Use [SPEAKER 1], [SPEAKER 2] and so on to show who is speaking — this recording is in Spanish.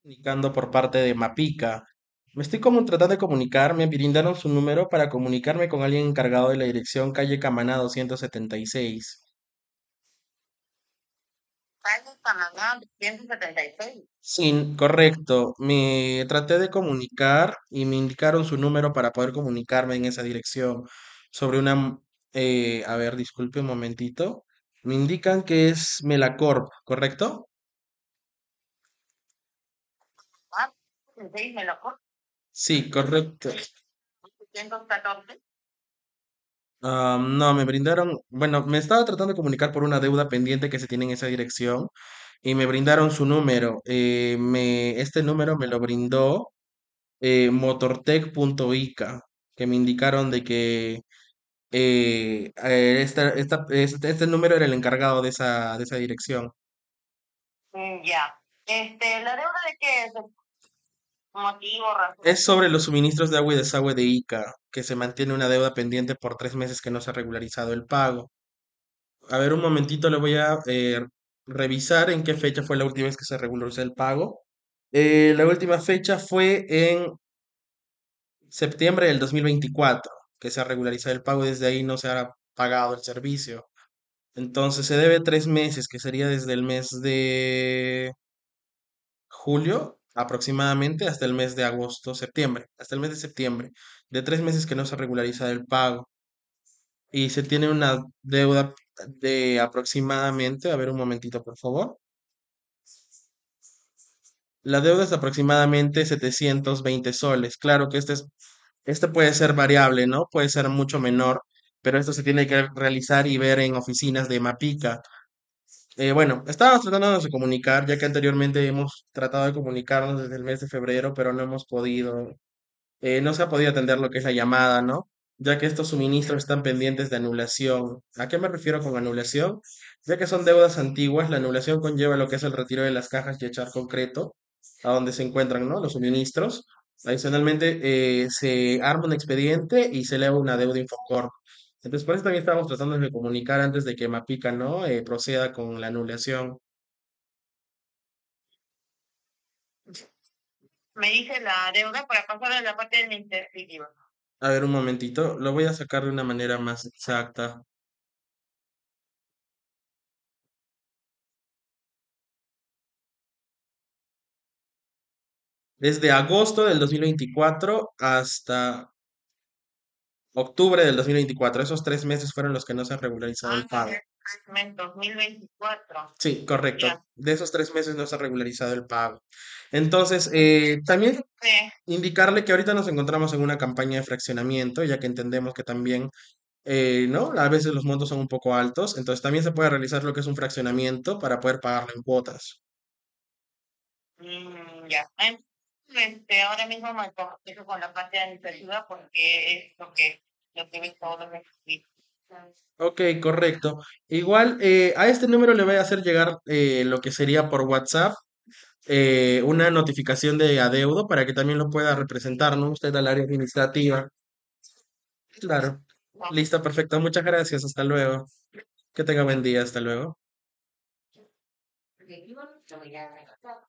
[SPEAKER 1] Comunicando por parte de Mapica. Me estoy como tratando de comunicar, me brindaron su número para comunicarme con alguien encargado de la dirección calle Camaná 276.
[SPEAKER 2] Calle Panamá 176.
[SPEAKER 1] Sí, correcto. Me traté de comunicar y me indicaron su número para poder comunicarme en esa dirección sobre a ver, disculpe un momentito. Me indican que es Melacorp, ¿correcto?
[SPEAKER 2] Ah, 76 me lo corto.
[SPEAKER 1] Sí, correcto.
[SPEAKER 2] 114.
[SPEAKER 1] No, me brindaron, bueno, me estaba tratando de comunicar por una deuda pendiente que se tiene en esa dirección y me brindaron su número. Este número me lo brindó motortech.ica, que me indicaron de que este número era el encargado de esa dirección.
[SPEAKER 2] Ya. ¿La deuda de qué es? Motivo, razón.
[SPEAKER 1] Es sobre los suministros de agua y desagüe de ICA, que se mantiene una deuda pendiente por 3 meses que no se ha regularizado el pago. A ver, un momentito, le voy a revisar en qué fecha fue la última vez que se regularizó el pago. La última fecha fue en septiembre del 2024 que se ha regularizado el pago y desde ahí no se ha pagado el servicio. Entonces se debe 3 meses, que sería desde el mes de julio aproximadamente hasta el mes de agosto, septiembre, hasta el mes de septiembre, de 3 meses que no se ha regularizado el pago. Y se tiene una deuda de aproximadamente, a ver un momentito por favor. La deuda es de aproximadamente 720 soles. Claro que este puede ser variable, ¿no? Puede ser mucho menor, pero esto se tiene que realizar y ver en oficinas de Mapica. Bueno, estábamos tratándonos de comunicar, ya que anteriormente hemos tratado de comunicarnos desde el mes de febrero, pero no hemos podido, no se ha podido atender lo que es la llamada, ¿no? Ya que estos suministros están pendientes de anulación. ¿A qué me refiero con anulación? Ya que son deudas antiguas, la anulación conlleva lo que es el retiro de las cajas y echar concreto a donde se encuentran, ¿no? Los suministros. Adicionalmente, se arma un expediente y se eleva una deuda Infocorp. Entonces, por eso también estábamos tratando de comunicar antes de que Mapica, ¿no? Proceda con la anulación.
[SPEAKER 2] Me dice la deuda para pasar a la parte administrativa.
[SPEAKER 1] A ver, un momentito, lo voy a sacar de una manera más exacta. Desde agosto del 2024 hasta octubre del 2024. Esos 3 meses fueron los que no se ha regularizado el pago.
[SPEAKER 2] 2024.
[SPEAKER 1] Sí, correcto.
[SPEAKER 2] Ya.
[SPEAKER 1] De esos 3 meses no se ha regularizado el pago. Entonces, también
[SPEAKER 2] Sí.
[SPEAKER 1] indicarle que ahorita nos encontramos en una campaña de fraccionamiento, ya que entendemos que también, ¿no? A veces los montos son un poco altos, entonces también se puede realizar lo que es un fraccionamiento para poder pagarlo en cuotas.
[SPEAKER 2] Ya. Ahora mismo me comunico con la parte administrativa porque es lo que ves todos los requisitos.
[SPEAKER 1] Ok, correcto. Igual, a este número le voy a hacer llegar lo que sería por WhatsApp una notificación de adeudo para que también lo pueda representar, ¿no? Usted al área administrativa. Claro. Listo, perfecto. Muchas gracias. Hasta luego. Que tenga buen día. Hasta luego.
[SPEAKER 2] No.